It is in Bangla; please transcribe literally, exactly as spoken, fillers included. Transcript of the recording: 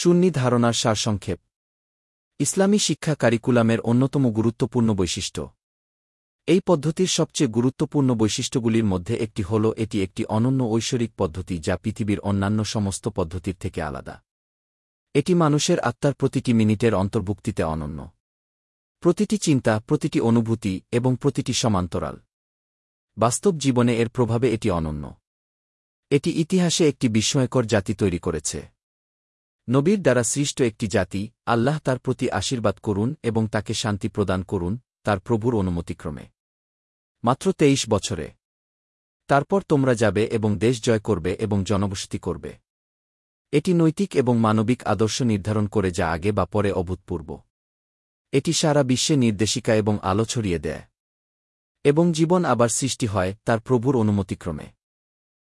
সুন্নি ধারণার সারসংক্ষেপ। ইসলামী শিক্ষা কারিকুলামের অন্যতম গুরুত্বপূর্ণ বৈশিষ্ট্য। এই পদ্ধতির সবচেয়ে গুরুত্বপূর্ণ বৈশিষ্ট্যগুলির মধ্যে একটি হল এটি একটি অনন্য ঐশ্বরিক পদ্ধতি যা পৃথিবীর অন্যান্য সমস্ত পদ্ধতির থেকে আলাদা। এটি মানুষের আত্মার প্রতিটি মিনিটের অন্তর্ভুক্তিতে অনন্য। প্রতিটি চিন্তা, প্রতিটি অনুভূতি এবং প্রতিটি সমান্তরাল বাস্তব জীবনে এর প্রভাবে এটি অনন্য। এটি ইতিহাসে একটি বিস্ময়কর জাতি তৈরি করেছে। নবীর দ্বারা সৃষ্ট একটি জাতি, আল্লাহ তার প্রতি আশীর্বাদ করুন এবং তাকে শান্তি প্রদান করুন তার প্রভুর অনুমতিক্রমে। মাত্র তেইশ বছরে। তারপর তোমরা যাবে এবং দেশ জয় করবে এবং জনবসতি করবে। এটি নৈতিক এবং মানবিক আদর্শ নির্ধারণ করে যা আগে বা পরে অভূতপূর্ব। এটি সারা বিশ্বে নির্দেশিকা এবং আলো ছড়িয়ে দেয়। এবং জীবন আবার সৃষ্টি হয় তার প্রভুর অনুমতিক্রমে।